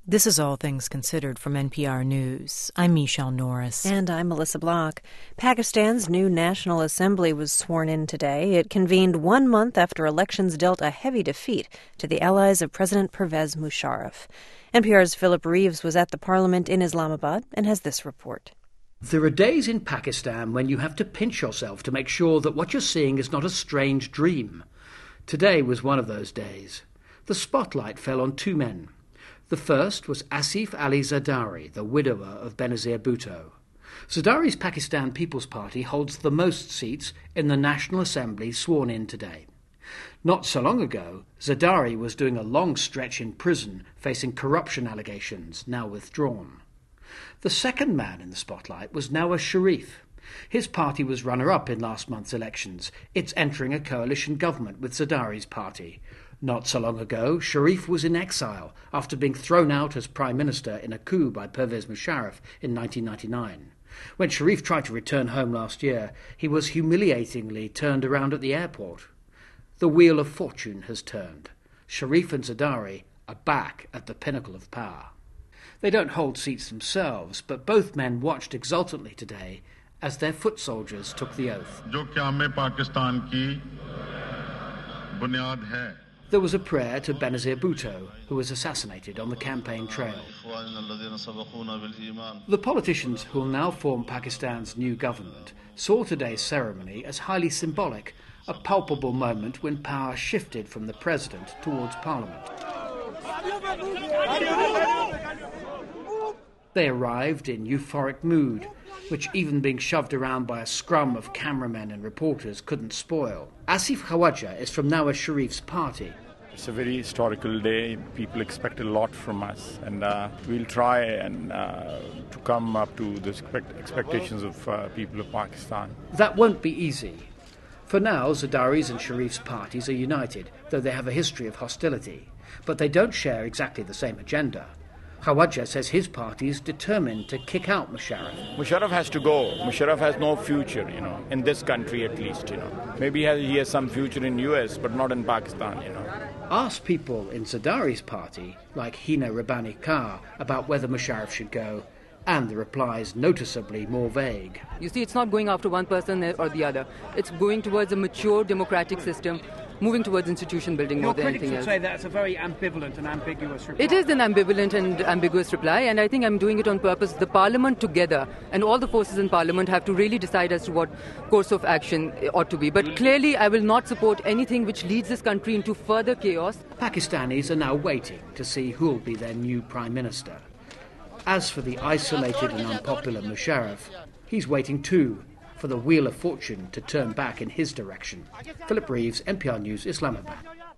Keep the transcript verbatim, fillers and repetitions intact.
This is All Things Considered from N P R News. I'm Michelle Norris. And I'm Melissa Block. Pakistan's new National Assembly was sworn in today. It convened one month after elections dealt a heavy defeat to the allies of President Pervez Musharraf. N P R's Philip Reeves was at the parliament in Islamabad and has this report. There are days in Pakistan when you have to pinch yourself to make sure that what you're seeing is not a strange dream. Today was one of those days. The spotlight fell on two men. The first was Asif Ali Zardari, the widower of Benazir Bhutto. Zardari's Pakistan People's Party holds the most seats in the National Assembly sworn in today. Not so long ago, Zardari was doing a long stretch in prison facing corruption allegations, now withdrawn. The second man in the spotlight was Nawaz Sharif. His party was runner-up in last month's elections. It's entering a coalition government with Zardari's party. Not so long ago, Sharif was in exile after being thrown out as Prime Minister in a coup by Pervez Musharraf in nineteen ninety-nine. When Sharif tried to return home last year, he was humiliatingly turned around at the airport. The wheel of fortune has turned. Sharif and Zardari are back at the pinnacle of power. They don't hold seats themselves, but both men watched exultantly today as their foot soldiers took the oath. There was a prayer to Benazir Bhutto, who was assassinated on the campaign trail. The politicians who will now form Pakistan's new government saw today's ceremony as highly symbolic, a palpable moment when power shifted from the president towards parliament. They arrived in euphoric mood, which even being shoved around by a scrum of cameramen and reporters couldn't spoil. Asif Khawaja is from Nawaz Sharif's party. It's a very historical day. People expect a lot from us, and uh, we'll try and uh, to come up to the expect- expectations of uh, people of Pakistan. That won't be easy. For now, Zardari's and Sharif's parties are united, though they have a history of hostility. But they don't share exactly the same agenda. Khawaja says his party is determined to kick out Musharraf. Musharraf has to go. Musharraf has no future, you know, in this country at least, you know. Maybe he has, he has some future in U S, but not in Pakistan, you know. Ask people in Zardari's party, like Hina Rabbani Kar, about whether Musharraf should go, and the reply is noticeably more vague. You see, it's not going after one person or the other. It's going towards a mature democratic system, moving towards institution building more than anything else. Your critics would say that's a very ambivalent and ambiguous reply. It is an ambivalent and ambiguous reply, and I think I'm doing it on purpose. The Parliament together and all the forces in Parliament have to really decide as to what course of action ought to be. But clearly, I will not support anything which leads this country into further chaos. Pakistanis are now waiting to see who will be their new Prime Minister. As for the isolated and unpopular Musharraf, he's waiting too for the wheel of fortune to turn back in his direction. Philip Reeves, N P R News, Islamabad.